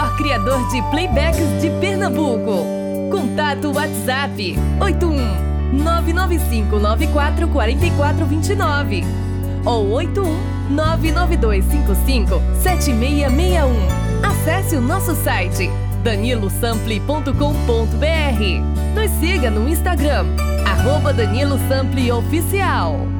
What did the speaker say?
maior criador de playbacks de Pernambuco. Contato WhatsApp 81 99594 4429 ou 81 99255 7661. Acesse o nosso site danilosample.com.br. Nos siga no Instagram @DaniloSample Oficial.